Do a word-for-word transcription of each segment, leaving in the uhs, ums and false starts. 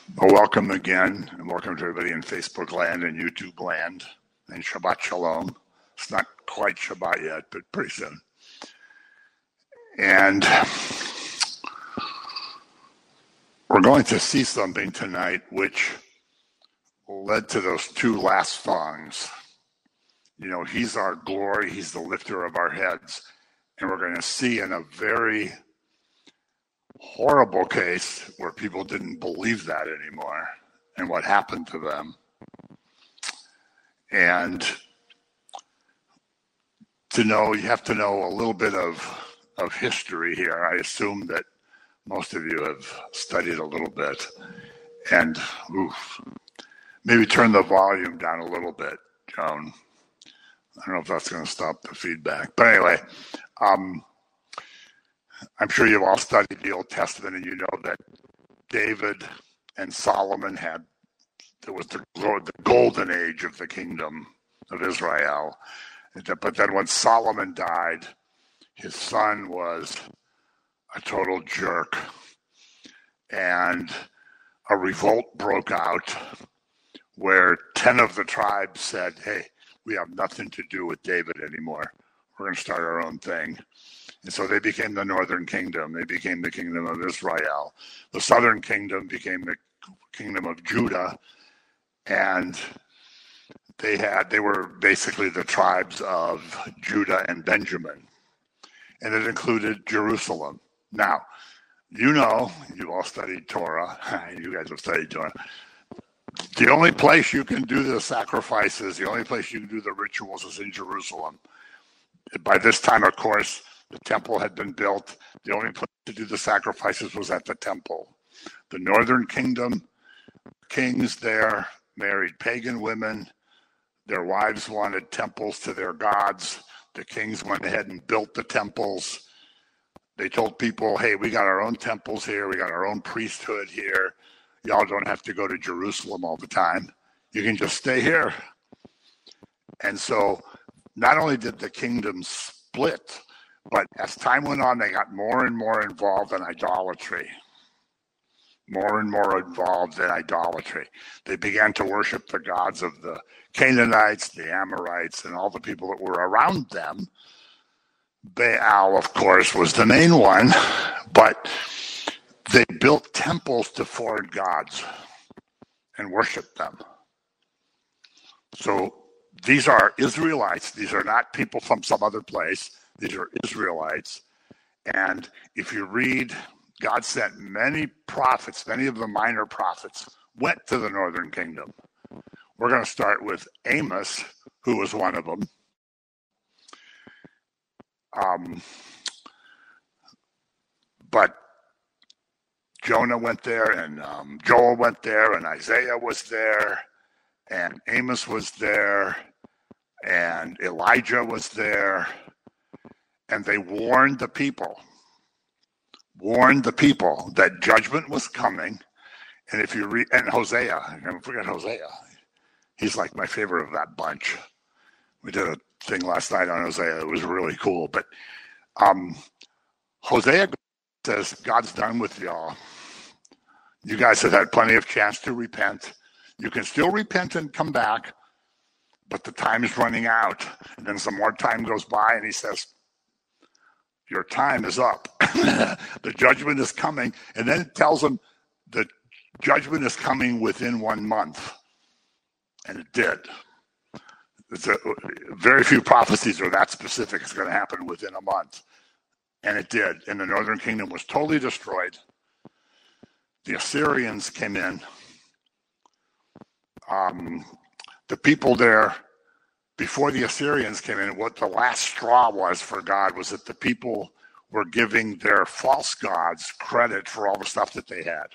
Well, welcome again, and welcome to everybody in Facebook land and YouTube land, and Shabbat Shalom. It's not quite Shabbat yet, but pretty soon. And we're going to see something tonight which led to those two last songs. You know, he's our glory, he's the lifter of our heads, and we're going to see in a very horrible case where people didn't believe that anymore and what happened to them. And to know, you have to know a little bit of, of history here. I assume that most of you have studied a little bit. And oof, maybe turn the volume down a little bit, Joan. I don't know if that's going to stop the feedback. But anyway, um, I'm sure you've all studied the Old Testament, and you know that David and Solomon had, there was the, the golden age of the kingdom of Israel. But then when Solomon died, his son was a total jerk. And a revolt broke out where ten of the tribes said, hey, we have nothing to do with David anymore. We're going to start our own thing. And so they became the northern kingdom. They became the kingdom of Israel. The southern kingdom became the kingdom of Judah. And they had, they were basically the tribes of Judah and Benjamin. And it included Jerusalem. Now, you know, you all studied Torah. You guys have studied Torah. The only place you can do the sacrifices, the only place you can do the rituals is in Jerusalem. By this time, of course, the temple had been built. The only place to do the sacrifices was at the temple. The northern kingdom, kings there married pagan women. Their wives wanted temples to their gods. The kings went ahead and built the temples. They told people, hey, we got our own temples here. We got our own priesthood here. Y'all don't have to go to Jerusalem all the time. You can just stay here. And so not only did the kingdoms split, but as time went on, they got more and more involved in idolatry. More and more involved in idolatry. They began to worship the gods of the Canaanites, the Amorites, and all the people that were around them. Baal, of course, was the main one, but they built temples to foreign gods and worshiped them. So these are Israelites. These are not people from some other place. These are Israelites. And if you read, God sent many prophets, many of the minor prophets went to the northern kingdom. We're going to start with Amos, who was one of them. Um, but Jonah went there, and um, Joel went there, and Isaiah was there, and Amos was there, and Elijah was there, and they warned the people, warned the people that judgment was coming. And if you read, and Hosea, don't forget Hosea, he's like my favorite of that bunch. We did a thing last night on Hosea. It was really cool. But um, Hosea says, God's done with y'all. You guys have had plenty of chance to repent. You can still repent and come back, but the time is running out. And then some more time goes by, and he says, your time is up. The judgment is coming. And then it tells them the judgment is coming within one month. And it did. It's a, very few prophecies are that specific. It's going to happen within a month. And it did. And the northern kingdom was totally destroyed. The Assyrians came in. Um, the people there, before the Assyrians came in, what the last straw was for God was that the people were giving their false gods credit for all the stuff that they had.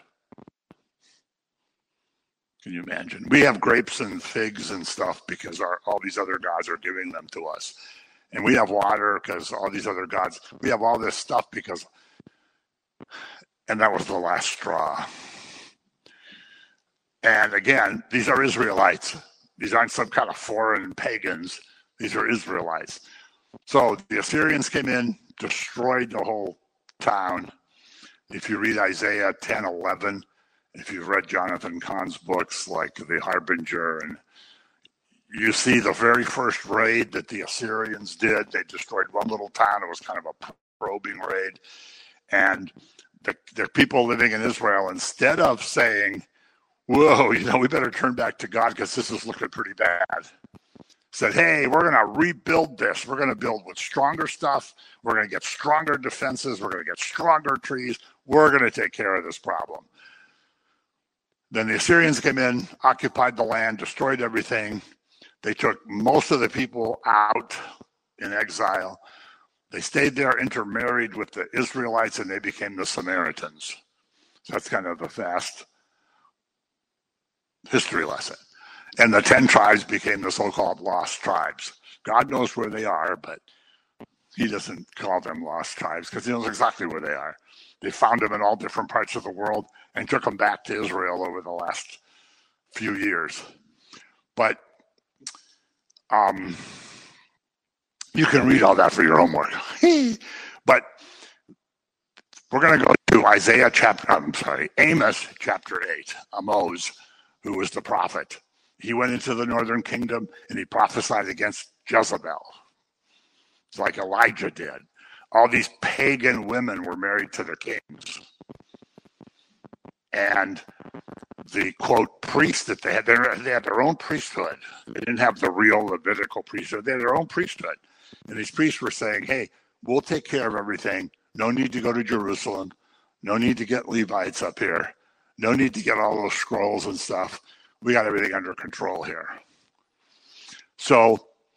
Can you imagine? We have grapes and figs and stuff because our, all these other gods are giving them to us. And we have water because all these other gods, we have all this stuff because, and that was the last straw. And again, these are Israelites. These aren't some kind of foreign pagans. These are Israelites. So the Assyrians came in, destroyed the whole town. If you read Isaiah ten eleven, if you've read Jonathan Cahn's books like The Harbinger, and you see the very first raid that the Assyrians did, they destroyed one little town. It was kind of a probing raid. And the, the people living in Israel, instead of saying, whoa, you know, we better turn back to God because this is looking pretty bad, said, hey, we're going to rebuild this. We're going to build with stronger stuff. We're going to get stronger defenses. We're going to get stronger trees. We're going to take care of this problem. Then the Assyrians came in, occupied the land, destroyed everything. They took most of the people out in exile. They stayed there, intermarried with the Israelites, and they became the Samaritans. So that's kind of a fast history lesson. And the ten tribes became the so-called lost tribes. God knows where they are, but he doesn't call them lost tribes because he knows exactly where they are. They found them in all different parts of the world and took them back to Israel over the last few years. But um, you can read all that for your homework. But we're going to go to Isaiah chapter, I'm sorry, Amos chapter eight. Amos, who was the prophet. He went into the northern kingdom and he prophesied against Jezebel. It's like Elijah did. All these pagan women were married to their kings. And the, quote, priest that they had, they had their own priesthood. They didn't have the real Levitical priesthood. They had their own priesthood. And these priests were saying, hey, we'll take care of everything. No need to go to Jerusalem. No need to get Levites up here. No need to get all those scrolls and stuff. We got everything under control here. So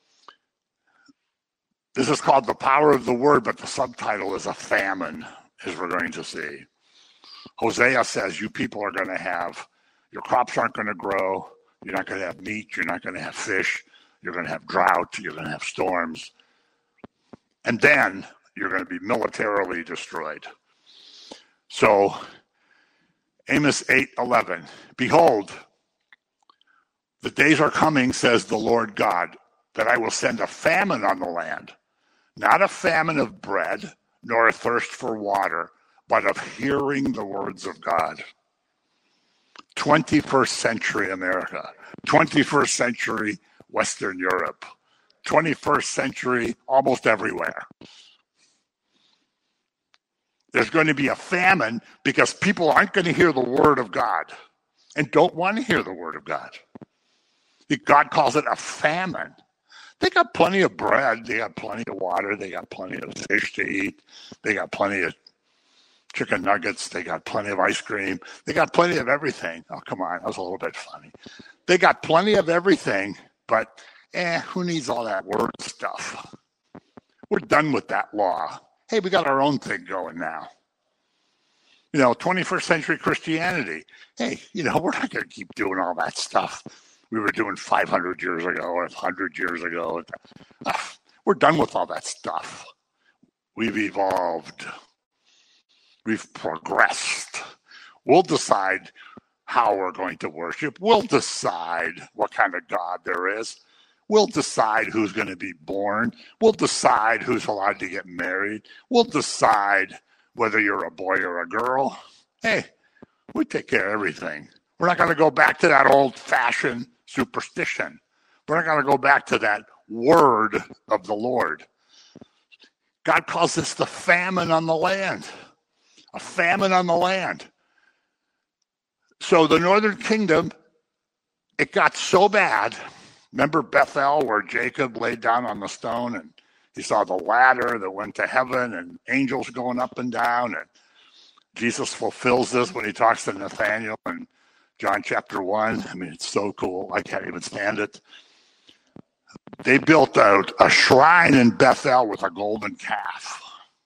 this is called The Power of the Word, but the subtitle is a famine, as we're going to see. Hosea says, you people are going to have, your crops aren't going to grow. You're not going to have meat. You're not going to have fish. You're going to have drought. You're going to have storms. And then you're going to be militarily destroyed. So Amos eight eleven, behold, the days are coming, says the Lord God, that I will send a famine on the land, not a famine of bread, nor a thirst for water, but of hearing the words of God. twenty-first century America, twenty-first century Western Europe, twenty-first century almost everywhere. There's going to be a famine because people aren't going to hear the word of God and don't want to hear the word of God. God calls it a famine. They got plenty of bread. They got plenty of water. They got plenty of fish to eat. They got plenty of chicken nuggets. They got plenty of ice cream. They got plenty of everything. Oh, come on. That was a little bit funny. They got plenty of everything, but eh, who needs all that word stuff? We're done with that law. Hey, we got our own thing going now. You know, twenty-first century Christianity. Hey, you know, we're not going to keep doing all that stuff we were doing five hundred years ago or one hundred years ago. Uh, we're done with all that stuff. We've evolved. We've progressed. We'll decide how we're going to worship. We'll decide what kind of God there is. We'll decide who's going to be born. We'll decide who's allowed to get married. We'll decide whether you're a boy or a girl. Hey, we take care of everything. We're not going to go back to that old-fashioned superstition. We're not going to go back to that word of the Lord. God calls this the famine on the land. A famine on the land. So the northern kingdom, it got so bad. Remember Bethel, where Jacob laid down on the stone and he saw the ladder that went to heaven and angels going up and down. And Jesus fulfills this when he talks to Nathanael in John chapter one. I mean, it's so cool. I can't even stand it. They built out a shrine in Bethel with a golden calf.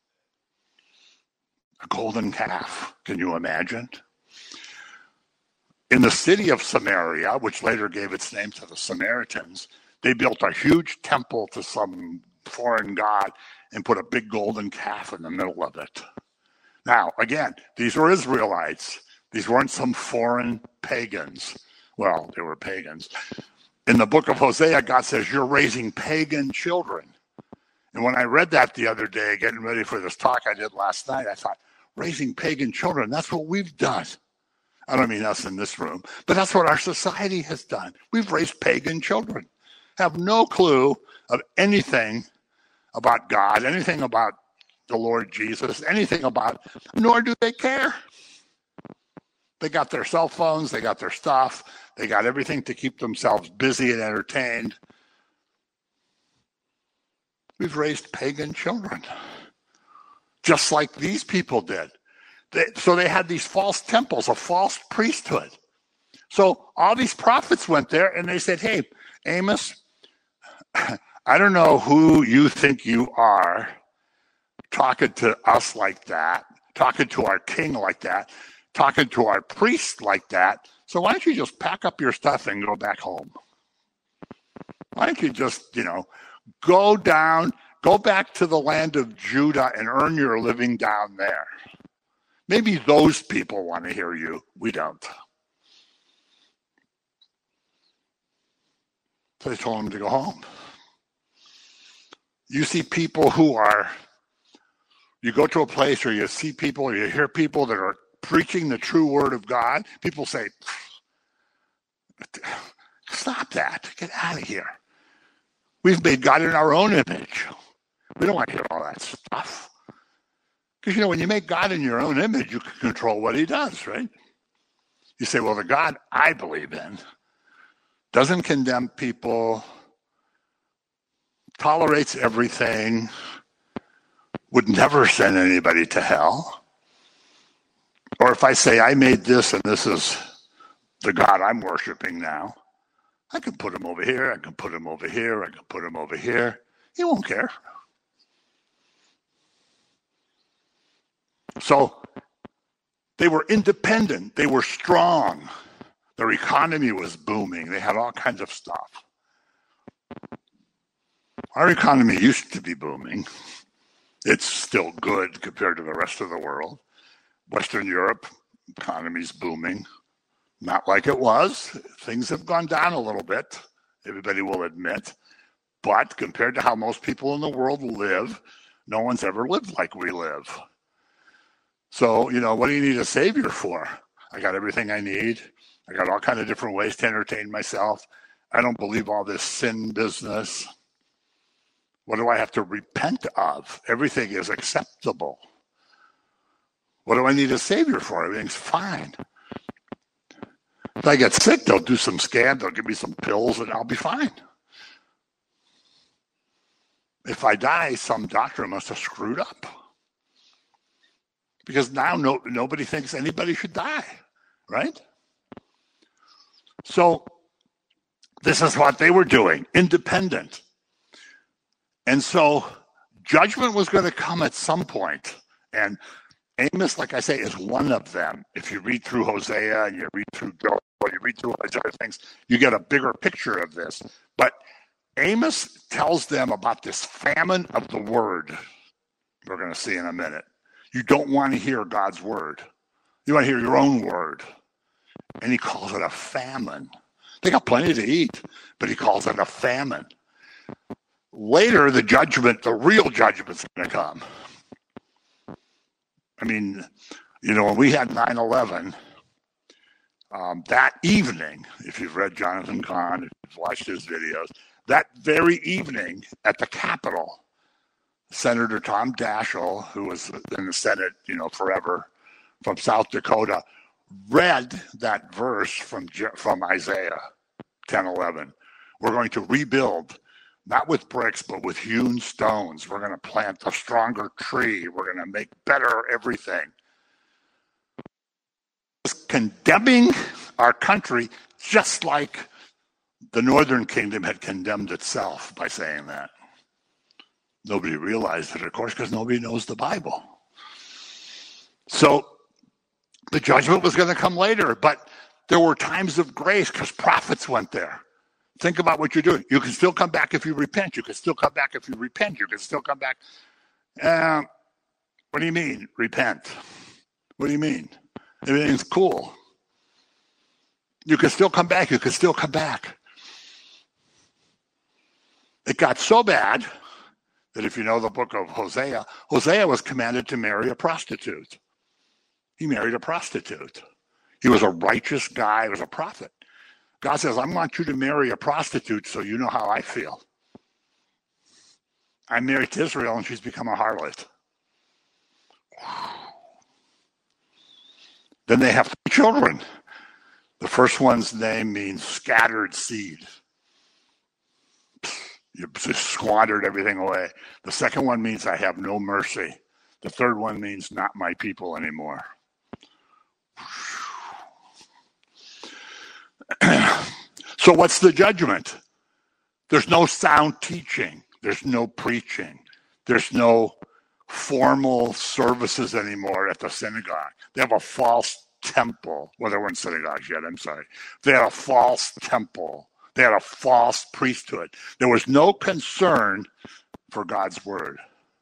A golden calf. Can you imagine? In the city of Samaria, which later gave its name to the Samaritans, they built a huge temple to some foreign god and put a big golden calf in the middle of it. Now, again, these were Israelites. These weren't some foreign pagans. Well, they were pagans. In the book of Hosea, God says, you're raising pagan children. And when I read that the other day, getting ready for this talk I did last night, I thought, raising pagan children, that's what we've done. I don't mean us in this room, but that's what our society has done. We've raised pagan children, have no clue of anything about God, anything about the Lord Jesus, anything about, nor do they care. They got their cell phones, they got their stuff, they got everything to keep themselves busy and entertained. We've raised pagan children, just like these people did. They, so they had these false temples, a false priesthood. So all these prophets went there and they said, hey, Amos, I don't know who you think you are talking to us like that, talking to our king like that, talking to our priest like that. So why don't you just pack up your stuff and go back home? Why don't you just, you know, go down, go back to the land of Judah and earn your living down there. Maybe those people want to hear you. We don't. So they told him to go home. You see people who are, you go to a place or you see people or you hear people that are preaching the true word of God. People say, stop that. Get out of here. We've made God in our own image. We don't want to hear all that stuff. Because, you know, when you make God in your own image, you can control what he does, right? You say, well, the God I believe in doesn't condemn people, tolerates everything, would never send anybody to hell. Or if I say I made this and this is the God I'm worshiping now, I can put him over here, I can put him over here, I can put him over here. He won't care. So they were independent. They were strong. Their economy was booming. They had all kinds of stuff. Our economy used to be booming. It's still good compared to the rest of the world. Western Europe, economy's booming. Not like it was. Things have gone down a little bit, everybody will admit. But compared to how most people in the world live, no one's ever lived like we live. So, you know, what do you need a savior for? I got everything I need. I got all kinds of different ways to entertain myself. I don't believe all this sin business. What do I have to repent of? Everything is acceptable. What do I need a savior for? Everything's fine. If I get sick, they'll do some scan, they'll give me some pills, and I'll be fine. If I die, some doctor must have screwed up. Because now no, nobody thinks anybody should die, right? So this is what they were doing, independent. And so judgment was going to come at some point. And Amos, like I say, is one of them. If you read through Hosea and you read through Joel, you read through all these other things, you get a bigger picture of this. But Amos tells them about this famine of the word. We're going to see in a minute. You don't want to hear God's word. You want to hear your own word. And he calls it a famine. They got plenty to eat, but he calls it a famine. Later, the judgment, the real judgment's going to come. I mean, you know, when we had nine eleven, um, that evening, if you've read Jonathan Cahn, if you've watched his videos, that very evening at the Capitol, Senator Tom Daschle, who was in the Senate, you know, forever, from South Dakota, read that verse from from Isaiah ten eleven. We're going to rebuild, not with bricks, but with hewn stones. We're going to plant a stronger tree. We're going to make better everything. Condemning our country just like the Northern Kingdom had condemned itself by saying that. Nobody realized it, of course, because nobody knows the Bible. So the judgment was going to come later, but there were times of grace because prophets went there. Think about what you're doing. You can still come back if you repent. You can still come back if you repent. You can still come back. Uh, what do you mean, repent? What do you mean? Everything's cool. You can still come back. You can still come back. It got so bad that if you know the book of Hosea, Hosea was commanded to marry a prostitute. He married a prostitute. He was a righteous guy. He was a prophet. God says, I want you to marry a prostitute so you know how I feel. I'm married to Israel and she's become a harlot. Then they have three children. The first one's name means scattered seed. You just squandered everything away. The second one means I have no mercy. The third one means not my people anymore. So what's the judgment? There's no sound teaching. There's no preaching. There's no formal services anymore at the synagogue. They have a false temple. Well, they weren't synagogues yet, I'm sorry. They had a false temple. They had a false priesthood. There was no concern for God's word.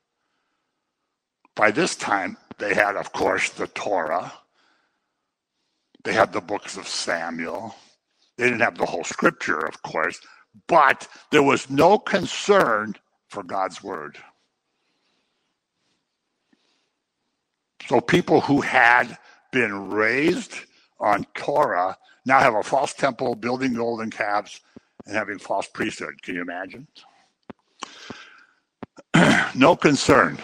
By this time, they had, of course, the Torah. They had the books of Samuel. They didn't have the whole scripture, of course, but there was no concern for God's word. So people who had been raised on Torah now have a false temple, building golden calves, and having false priesthood. Can you imagine? No concern.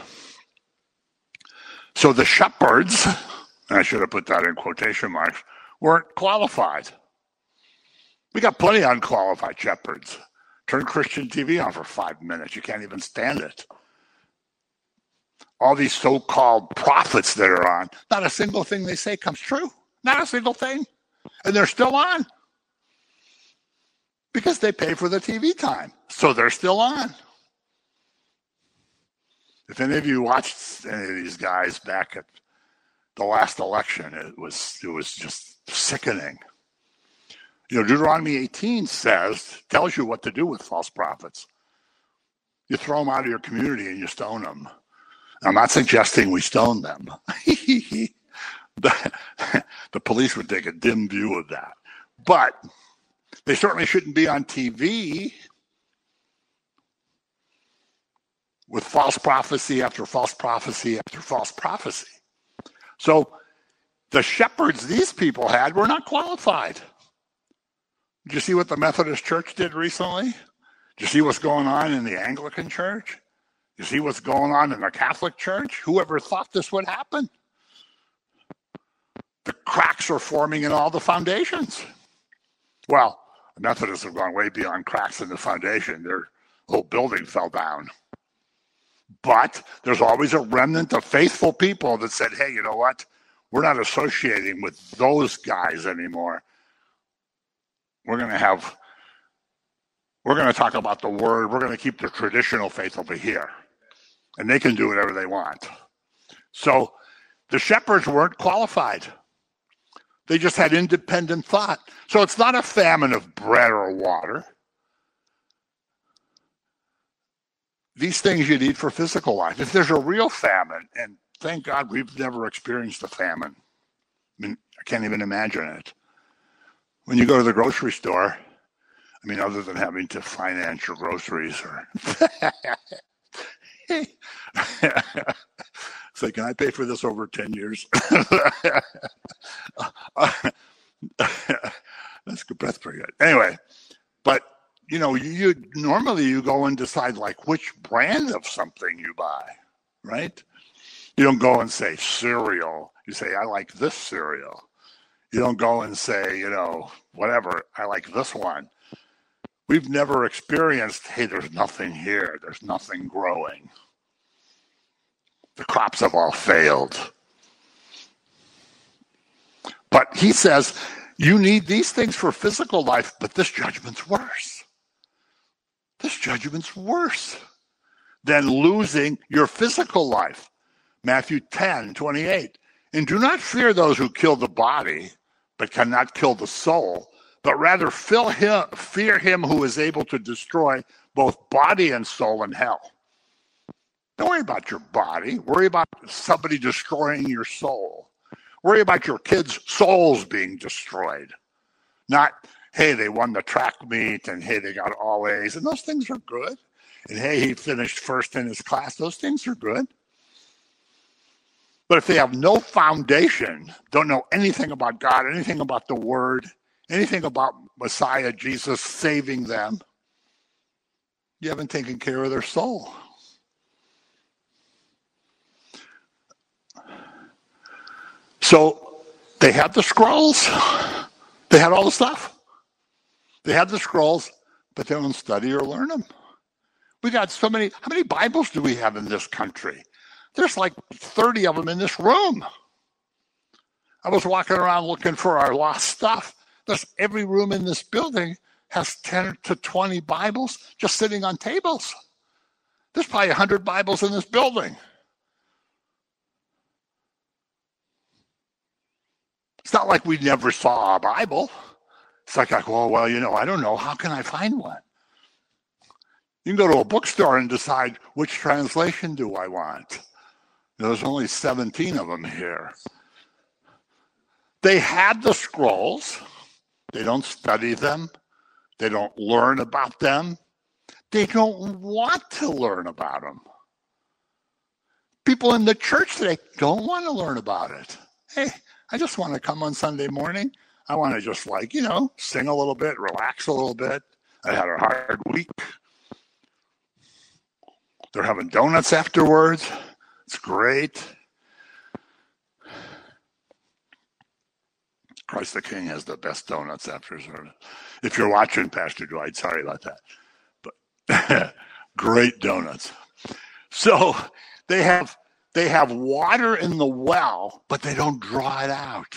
So the shepherds, and I should have put that in quotation marks, weren't qualified. We got plenty of unqualified shepherds. Turn Christian T V on for five minutes. You can't even stand it. All these so-called prophets that are on, not a single thing they say comes true. Not a single thing. And they're still on. Because they pay for the T V time. So they're still on. If any of you watched any of these guys back at the last election, it was it was just sickening. You know, Deuteronomy eighteen says, tells you what to do with false prophets. You throw them out of your community and you stone them. I'm not suggesting we stone them. the, the police would take a dim view of that. But they certainly shouldn't be on T V with false prophecy after false prophecy after false prophecy. So the shepherds these people had were not qualified. Did you see what the Methodist Church did recently? Did you see what's going on in the Anglican Church? You see what's going on in the Catholic Church? Whoever thought this would happen? The cracks are forming in all the foundations. Well, the Methodists have gone way beyond cracks in the foundation. Their whole building fell down. But there's always a remnant of faithful people that said, hey, you know what? We're not associating with those guys anymore. We're going to have, we're going to talk about the word. We're going to keep the traditional faith over here. And they can do whatever they want. So the shepherds weren't qualified. They just had independent thought. So it's not a famine of bread or water. These things you need for physical life. If there's a real famine, and thank God we've never experienced a famine. I mean, I can't even imagine it. When you go to the grocery store, I mean, other than having to finance your groceries or say, can I pay for this over ten years? That's good. That's pretty good. Anyway, but you know, you, you normally you go and decide like which brand of something you buy, right? You don't go and say cereal. You say, I like this cereal. You don't go and say, you know, whatever, I like this one. We've never experienced, hey, there's nothing here. There's nothing growing. The crops have all failed. But he says, you need these things for physical life, but this judgment's worse. This judgment's worse than losing your physical life. Matthew ten twenty-eight. And do not fear those who kill the body, but cannot kill the soul, but rather fear him, fear him who is able to destroy both body and soul in hell. Don't worry about your body. Worry about somebody destroying your soul. Worry about your kids' souls being destroyed. Not, hey, they won the track meet, and hey, they got all A's, and those things are good. And hey, he finished first in his class. Those things are good. But if they have no foundation, don't know anything about God, anything about the Word, anything about Messiah, Jesus saving them, you haven't taken care of their soul. So they had the scrolls. They had all the stuff. They had the scrolls, but they don't study or learn them. We got so many. How many Bibles do we have in this country? There's like thirty of them in this room. I was walking around looking for our lost stuff. There's every room in this building has ten to twenty Bibles just sitting on tables. There's probably one hundred Bibles in this building. It's not like we never saw a Bible. It's like, like, well, well, you know, I don't know. How can I find one? You can go to a bookstore and decide which translation do I want. There's only seventeen of them here. They had the scrolls. They don't study them. They don't learn about them. They don't want to learn about them. People in the church today don't want to learn about it. Hey, I just want to come on Sunday morning. I want to just like, you know, sing a little bit, relax a little bit. I had a hard week. They're having donuts afterwards. It's great. Christ the King has the best donuts after service. If you're watching, Pastor Dwight, sorry about that. But great donuts. So they have they have water in the well, but they don't draw it out.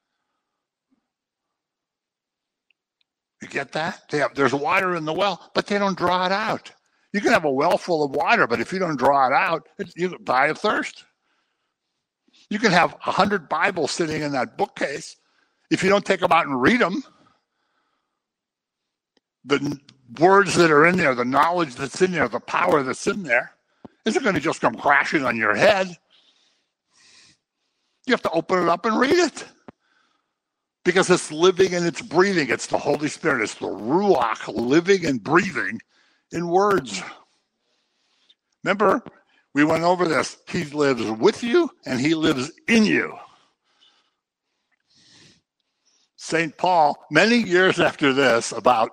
You get that? They have, there's water in the well, but they don't draw it out. You can have a well full of water, but if you don't draw it out, it, you die of thirst. You can have a hundred Bibles sitting in that bookcase. If you don't take them out and read them, the words that are in there, the knowledge that's in there, the power that's in there, isn't going to just come crashing on your head. You have to open it up and read it. Because it's living and it's breathing. It's the Holy Spirit. It's the Ruach living and breathing in words. Remember, we went over this. He lives with you and he lives in you. Saint Paul, many years after this, about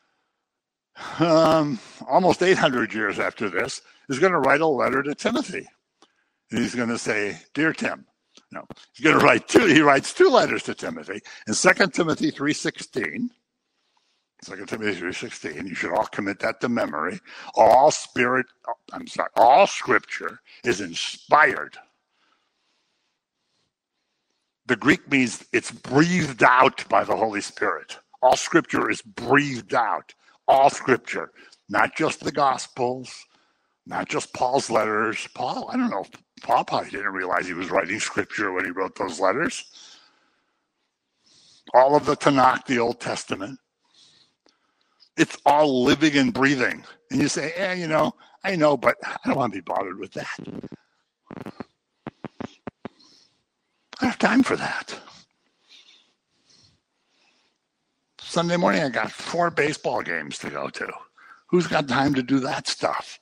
um, almost eight hundred years after this, is going to write a letter to Timothy. And he's going to say, Dear Tim, no, he's going to write two. He writes two letters to Timothy. In Second Timothy three sixteen, Second Timothy three sixteen, you should all commit that to memory. All spirit, I'm sorry, all scripture is inspired. The Greek means it's breathed out by the Holy Spirit. All scripture is breathed out. All scripture, not just the Gospels, not just Paul's letters. Paul, I don't know, Paul probably didn't realize he was writing scripture when he wrote those letters. All of the Tanakh, the Old Testament. It's all living and breathing. And you say, yeah, you know, I know, but I don't want to be bothered with that. I don't have time for that. Sunday morning, I got four baseball games to go to. Who's got time to do that stuff?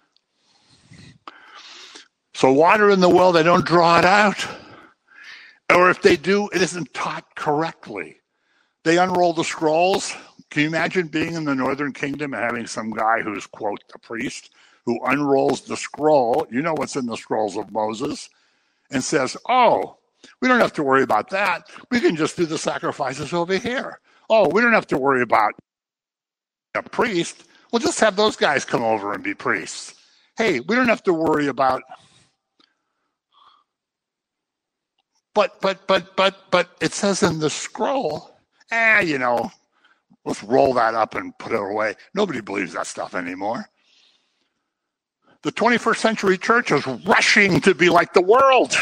So water in the well, they don't draw it out. Or if they do, it isn't taught correctly. They unroll the scrolls. Can you imagine being in the Northern Kingdom and having some guy who's, quote, a priest, who unrolls the scroll, you know what's in the scrolls of Moses, and says, oh, we don't have to worry about that. We can just do the sacrifices over here. Oh, we don't have to worry about a priest. We'll just have those guys come over and be priests. Hey, we don't have to worry about... But, but, but, but, but it says in the scroll, eh, you know, let's roll that up and put it away. Nobody believes that stuff anymore. The twenty-first century church is rushing to be like the world.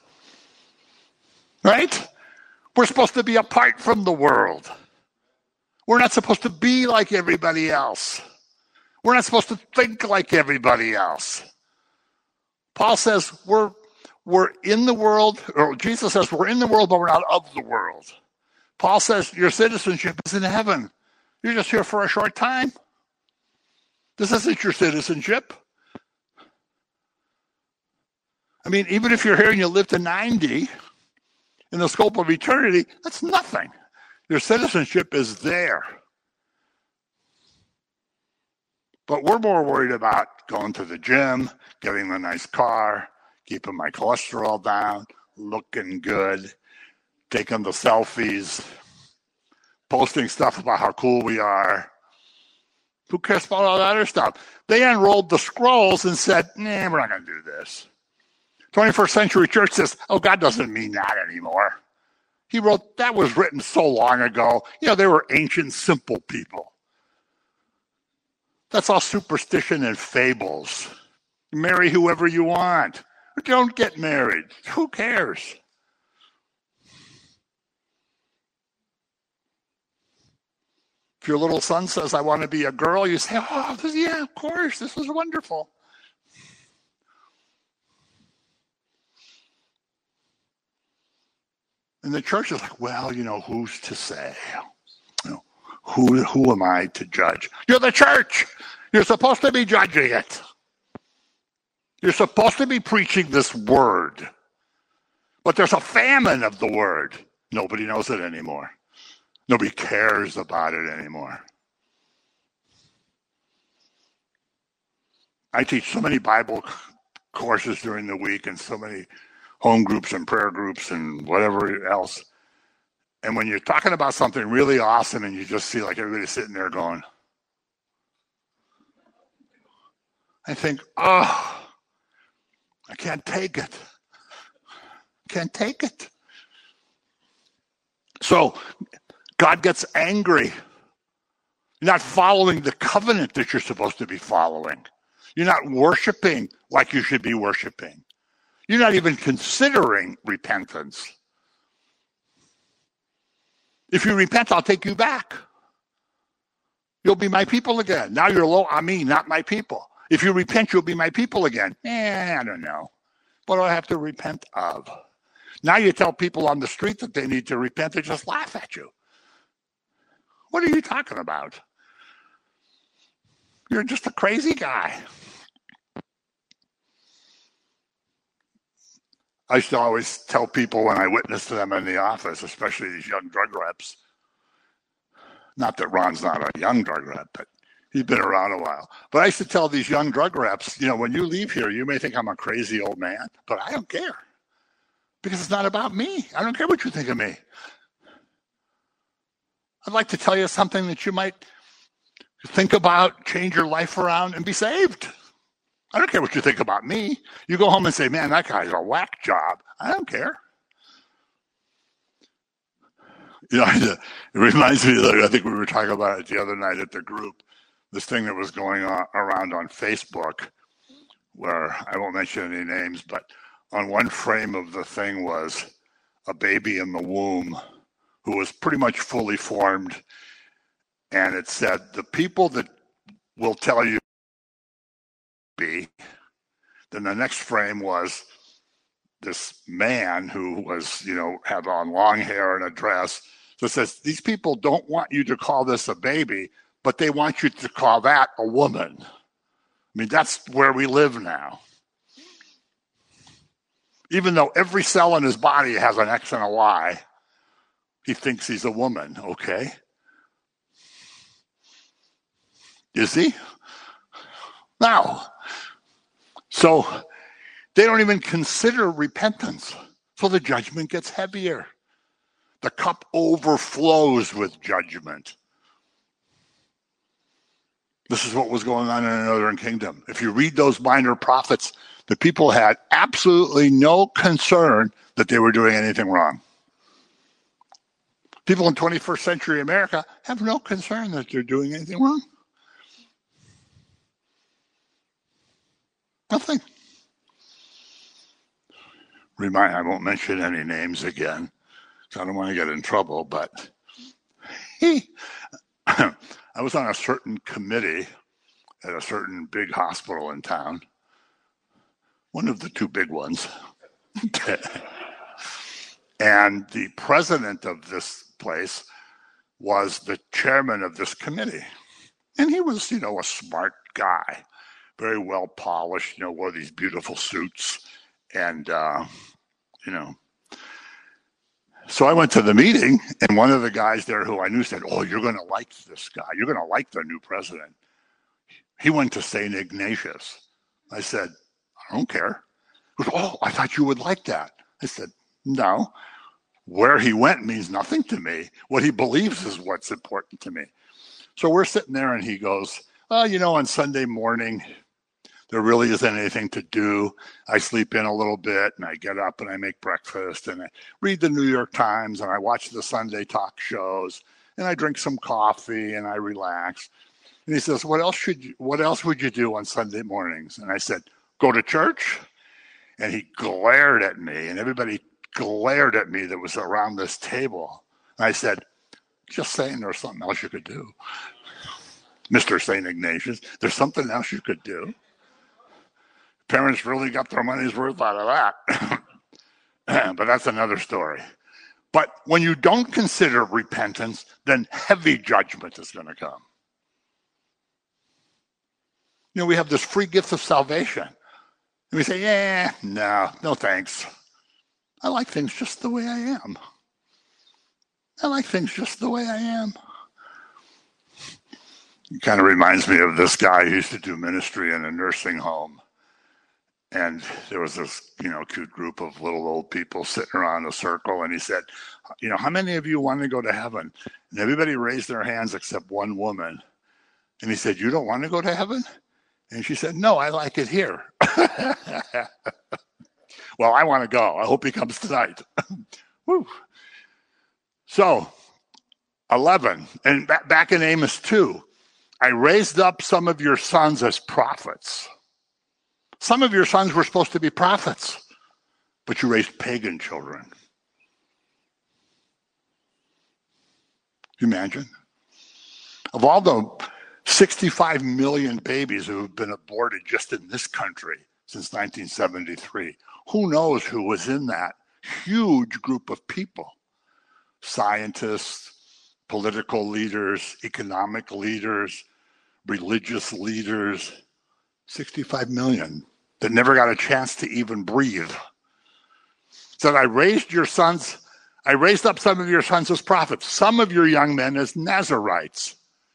Right? We're supposed to be apart from the world. We're not supposed to be like everybody else. We're not supposed to think like everybody else. Paul says we're we're in the world, or Jesus says we're in the world, but we're not of the world. Paul says your citizenship is in heaven. You're just here for a short time. This isn't your citizenship. I mean, even if you're here and you live to ninety, in the scope of eternity, that's nothing. Your citizenship is there. But we're more worried about going to the gym, getting the nice car, keeping my cholesterol down, looking good, taking the selfies, posting stuff about how cool we are. Who cares about all that other stuff? They unrolled the scrolls and said, nah, we're not going to do this. twenty-first century church says, oh, God doesn't mean that anymore. He wrote, that was written so long ago. You know, they were ancient, simple people. That's all superstition and fables. Marry whoever you want. Don't get married. Who cares? If your little son says, I want to be a girl, you say, oh, yeah, of course, this is wonderful. And the church is like, well, you know, who's to say? You know, who, who am I to judge? You're the church. You're supposed to be judging it. You're supposed to be preaching this word. But there's a famine of the word. Nobody knows it anymore. Nobody cares about it anymore. I teach so many Bible courses during the week and so many home groups and prayer groups and whatever else. And when you're talking about something really awesome and you just see like everybody sitting there going, I think, oh, I can't take it. Can't take it. So God gets angry. You're not following the covenant that you're supposed to be following. You're not worshiping like you should be worshiping. You're not even considering repentance. If you repent, I'll take you back. You'll be my people again. Now you're low on me, not my people. If you repent, you'll be my people again. Eh, I don't know. What do I have to repent of? Now you tell people on the street that they need to repent, they just laugh at you. What are you talking about? You're just a crazy guy. I used to always tell people when I witnessed to them in the office, especially these young drug reps, not that Ron's not a young drug rep, but he's been around a while. But I used to tell these young drug reps, you know, when you leave here, you may think I'm a crazy old man, but I don't care. Because it's not about me. I don't care what you think of me. I'd like to tell you something that you might think about, change your life around, and be saved. I don't care what you think about me. You go home and say, man, that guy's a whack job. I don't care. You know, it reminds me, of, I think we were talking about it the other night at the group, this thing that was going on around on Facebook, where I won't mention any names, but on one frame of the thing was a baby in the womb who was pretty much fully formed. And it said, the people that will tell you be, then the next frame was this man who was, you know, had on long hair and a dress. So it says, these people don't want you to call this a baby, but they want you to call that a woman. I mean, that's where we live now. Even though every cell in his body has an X and a Y, he thinks he's a woman, okay? Is he? No. So they don't even consider repentance. So the judgment gets heavier. The cup overflows with judgment. This is what was going on in the Northern Kingdom. If you read those minor prophets, the people had absolutely no concern that they were doing anything wrong. People in twenty-first century America have no concern that they're doing anything wrong. Nothing. Remind, I won't mention any names again, because I don't want to get in trouble, but he, I was on a certain committee at a certain big hospital in town, one of the two big ones. And the president of this place was the chairman of this committee. And he was, you know, a smart guy, very well polished, you know, wore these beautiful suits And, uh, you know, so I went to the meeting, and one of the guys there who I knew said, oh, you're going to like this guy. You're going to like the new president. He went to Saint Ignatius. I said, I don't care. He goes, oh, I thought you would like that. I said, no. Where he went means nothing to me. What he believes is what's important to me. So we're sitting there, and he goes, oh, you know, on Sunday morning, there really isn't anything to do. I sleep in a little bit, and I get up and I make breakfast, and I read the New York Times, and I watch the Sunday talk shows, and I drink some coffee, and I relax. And he says, what else should you, what else would you do on Sunday mornings? And I said, go to church? And he glared at me, and everybody glared at me that was around this table. And I said, just saying there's something else you could do. Mister Saint Ignatius, there's something else you could do. Parents really got their money's worth out of that. But that's another story. But when you don't consider repentance, then heavy judgment is going to come. You know, we have this free gift of salvation. And we say, yeah, no, no thanks. I like things just the way I am. I like things just the way I am. It kind of reminds me of this guy who used to do ministry in a nursing home. And there was this, you know, cute group of little old people sitting around a circle. And he said, you know, how many of you want to go to heaven? And everybody raised their hands except one woman. And he said, you don't want to go to heaven? And she said, no, I like it here. Well, I want to go. I hope he comes tonight. Woo. So, eleven, and ba- back in Amos two, I raised up some of your sons as prophets. Some of your sons were supposed to be prophets, but you raised pagan children. Can you imagine? Of all the sixty-five million babies who have been aborted just in this country since nineteen seventy-three, who knows who was in that huge group of people? Scientists, political leaders, economic leaders, religious leaders, sixty-five million that never got a chance to even breathe. Said, I raised your sons, I raised up some of your sons as prophets, some of your young men as Nazarites.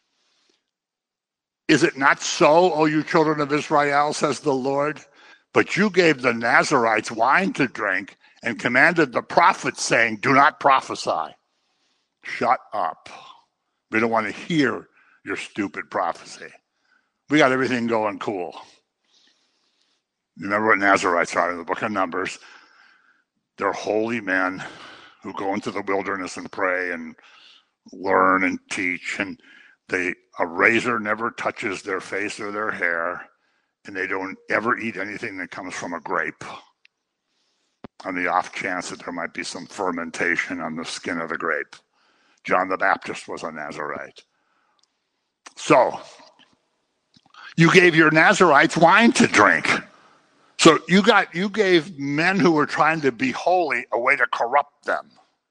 Is it not so, O you children of Israel, says the Lord? But you gave the Nazarites wine to drink and commanded the prophets, saying, do not prophesy. Shut up. We don't want to hear your stupid prophecy. We got everything going cool. You remember what Nazarites are in the book of Numbers? They're holy men who go into the wilderness and pray and learn and teach. And they a razor never touches their face or their hair. And they don't ever eat anything that comes from a grape, on the off chance that there might be some fermentation on the skin of the grape. John the Baptist was a Nazarite. So, you gave your Nazarites wine to drink. So you got you gave men who were trying to be holy a way to corrupt them.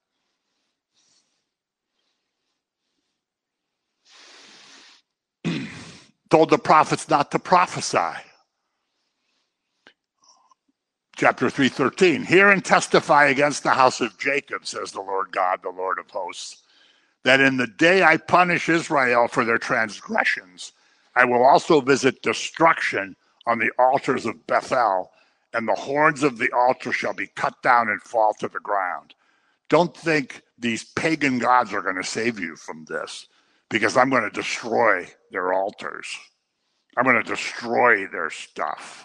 Told the prophets not to prophesy. Chapter three thirteen, hear and testify against the house of Jacob, says the Lord God, the Lord of hosts, that in the day I punish Israel for their transgressions, I will also visit destruction on the altars of Bethel, and the horns of the altar shall be cut down and fall to the ground. Don't think these pagan gods are going to save you from this, because I'm going to destroy their altars. I'm going to destroy their stuff.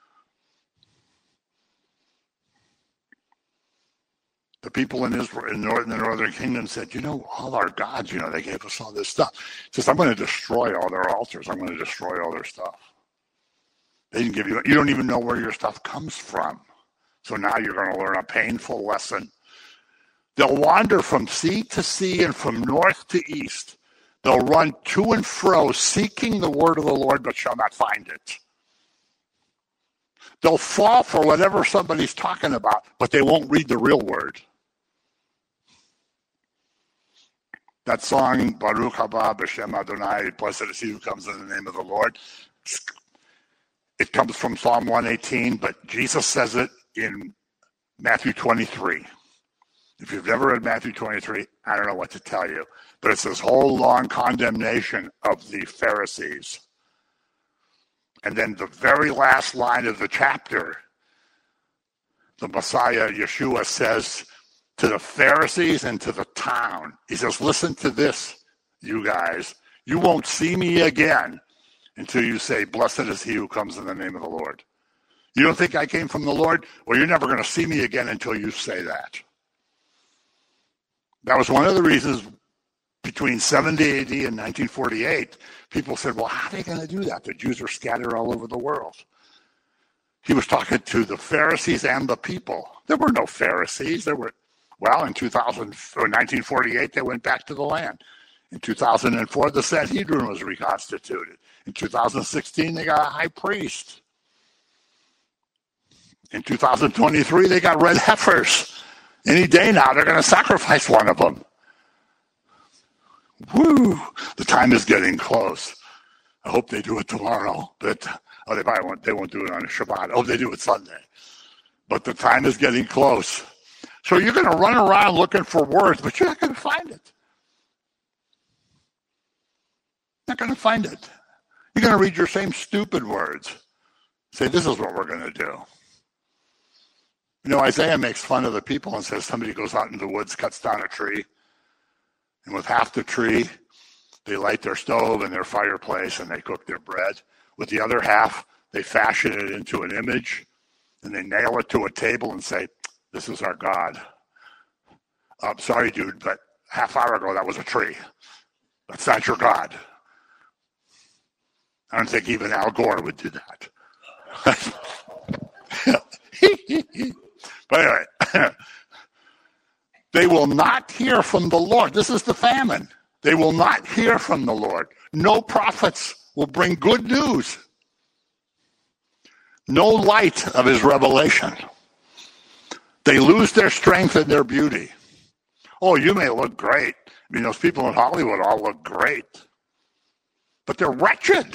The people in Israel, in the northern kingdom said, you know, all our gods, you know, they gave us all this stuff. He says, I'm going to destroy all their altars. I'm going to destroy all their stuff. They didn't give you, you don't even know where your stuff comes from. So now you're going to learn a painful lesson. They'll wander from sea to sea and from north to east. They'll run to and fro, seeking the word of the Lord, but shall not find it. They'll fall for whatever somebody's talking about, but they won't read the real word. That song, Baruch haba b'shem Adonai, blessed is he who comes in the name of the Lord. It comes from Psalm one eighteen, but Jesus says it in Matthew twenty-three. If you've never read Matthew twenty-three, I don't know what to tell you. But it's this whole long condemnation of the Pharisees. And then the very last line of the chapter, the Messiah, Yeshua, says to the Pharisees and to the town, he says, listen to this, you guys. You won't see me again until you say, blessed is he who comes in the name of the Lord. You don't think I came from the Lord? Well, you're never going to see me again until you say that. That was one of the reasons between seventy A D and nineteen forty-eight, people said, well, how are they going to do that? The Jews are scattered all over the world. He was talking to the Pharisees and the people. There were no Pharisees. There were, well, in two thousand, or nineteen forty-eight, they went back to the land. In two thousand four, the Sanhedrin was reconstituted. In two thousand sixteen, they got a high priest. In two thousand twenty-three, they got red heifers. Any day now, they're going to sacrifice one of them. Woo! The time is getting close. I hope they do it tomorrow, but oh, they probably won't. They won't do it on a Shabbat. Oh, they do it Sunday. But the time is getting close. So you're going to run around looking for words, but you're not going to find it. Not going to find it. You're going to read your same stupid words. Say, this is what we're going to do. You know, Isaiah makes fun of the people and says somebody goes out in the woods, cuts down a tree, and with half the tree, they light their stove and their fireplace and they cook their bread. With the other half, they fashion it into an image and they nail it to a table and say, this is our God. I'm sorry, dude, but half hour ago, that was a tree. That's not your God. I don't think even Al Gore would do that. But anyway, they will not hear from the Lord. This is the famine. They will not hear from the Lord. No prophets will bring good news. No light of his revelation. They lose their strength and their beauty. Oh, you may look great. I mean, those people in Hollywood all look great. But they're wretched.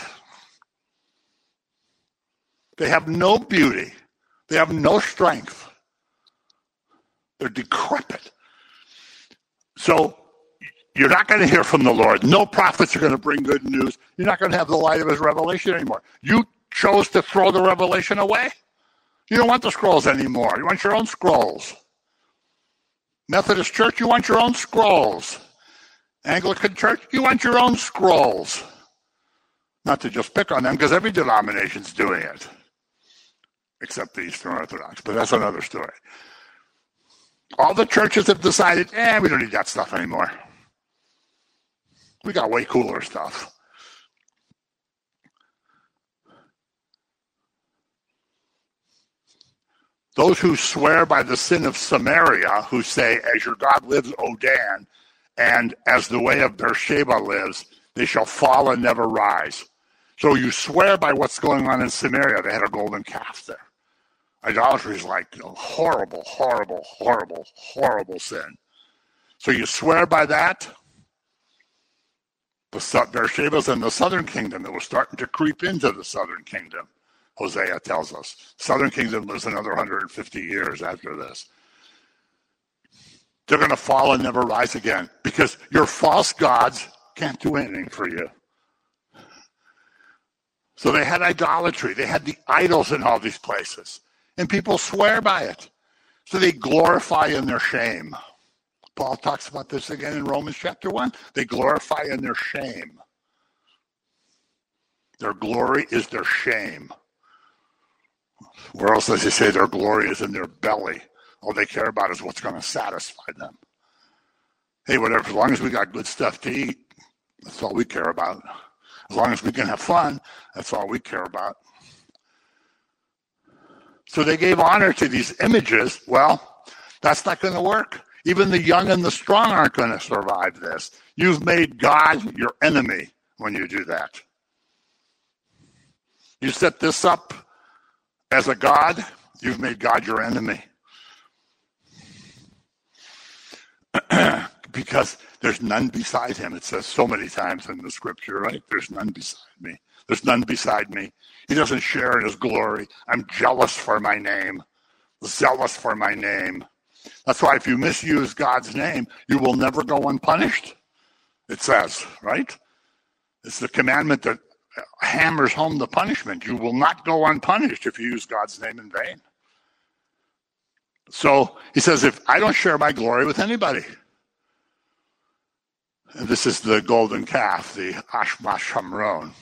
They have no beauty. They have no strength. They're decrepit. So you're not going to hear from the Lord. No prophets are going to bring good news. You're not going to have the light of his revelation anymore. You chose to throw the revelation away. You don't want the scrolls anymore. You want your own scrolls. Methodist Church, you want your own scrolls. Anglican Church, you want your own scrolls. Not to just pick on them, because every denomination's doing it. Except the Eastern Orthodox, but that's another story. All the churches have decided, eh, we don't need that stuff anymore. We got way cooler stuff. Those who swear by the sin of Samaria, who say, as your God lives, O Dan, and as the way of Beersheba lives, they shall fall and never rise. So you swear by what's going on in Samaria. They had a golden calf there. Idolatry is like a horrible, horrible, horrible, horrible sin. So you swear by that. The Beersheba's in the southern kingdom. It was starting to creep into the southern kingdom, Hosea tells us. Southern kingdom lives another one hundred fifty years after this. They're going to fall and never rise again because your false gods can't do anything for you. So they had idolatry. They had the idols in all these places. And people swear by it. So they glorify in their shame. Paul talks about this again in Romans chapter one. They glorify in their shame. Their glory is their shame. Where else does he say their glory is in their belly? All they care about is what's going to satisfy them. Hey, whatever, as long as we got good stuff to eat, that's all we care about. As long as we can have fun, that's all we care about. So they gave honor to these images. Well, that's not going to work. Even the young and the strong aren't going to survive this. You've made God your enemy when you do that. You set this up as a God, you've made God your enemy. Because there's none beside him. It says so many times in the scripture, right? There's none beside me. There's none beside me. He doesn't share in his glory. I'm jealous for my name. zealous for my name. That's why if you misuse God's name, you will never go unpunished. It says, right? It's the commandment that hammers home the punishment. You will not go unpunished if you use God's name in vain. So he says, if I don't share my glory with anybody, and this is the golden calf, the Ashma Shamron.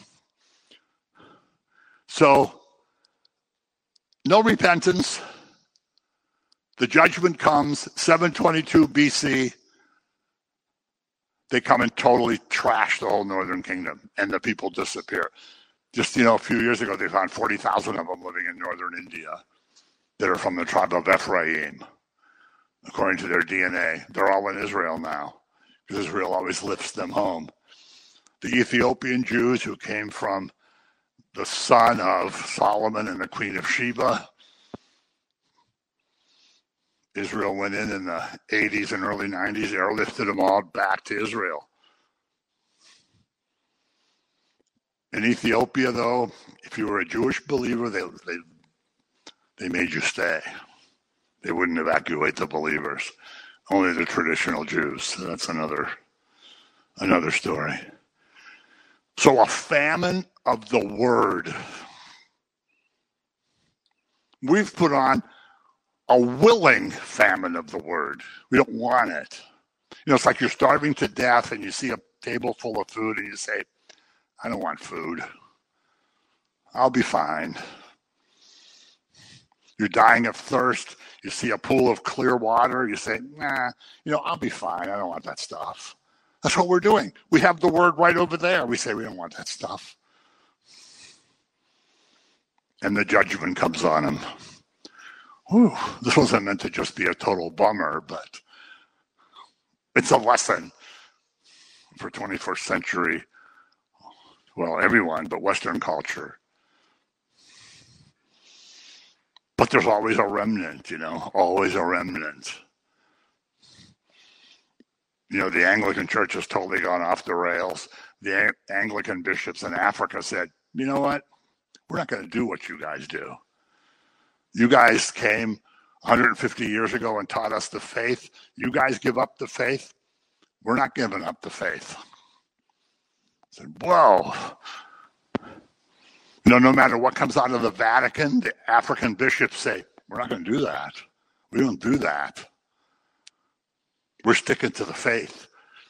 So no repentance. The judgment comes, seven twenty-two B C. They come and totally trash the whole northern kingdom, and the people disappear. Just, you know, a few years ago, they found forty thousand of them living in northern India that are from the tribe of Ephraim, according to their D N A. They're all in Israel now, because Israel always lifts them home. The Ethiopian Jews who came from the son of Solomon and the Queen of Sheba, Israel went in in the eighties and early nineties, airlifted them all back to Israel. In Ethiopia, though, if you were a Jewish believer, they they they made you stay. They wouldn't evacuate the believers, only the traditional Jews. So that's another another story. So a famine of the word. We've put on a willing famine of the word. We don't want it. You know, it's like you're starving to death and you see a table full of food and you say, I don't want food. I'll be fine. You're dying of thirst. You see a pool of clear water. You say, nah, you know, I'll be fine. I don't want that stuff. That's what we're doing. We have the word right over there. We say, we don't want that stuff. And the judgment comes on them. Whew, this wasn't meant to just be a total bummer, but it's a lesson for twenty-first century, well, everyone, but Western culture. But there's always a remnant, you know, always a remnant. You know, the Anglican Church has totally gone off the rails. The Anglican bishops in Africa said, you know what? We're not going to do what you guys do. You guys came one hundred fifty years ago and taught us the faith. You guys give up the faith. We're not giving up the faith. I said, whoa. You know, no matter what comes out of the Vatican, the African bishops say, we're not going to do that. We don't do that. We're sticking to the faith.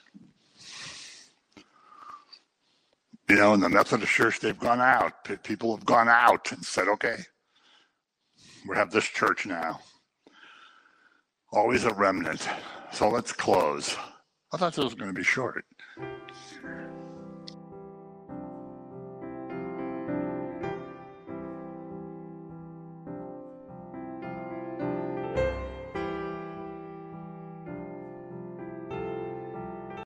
You know, in the Methodist Church, they've gone out. People have gone out and said, okay, we have this church now. Always a remnant. So let's close. I thought this was going to be short.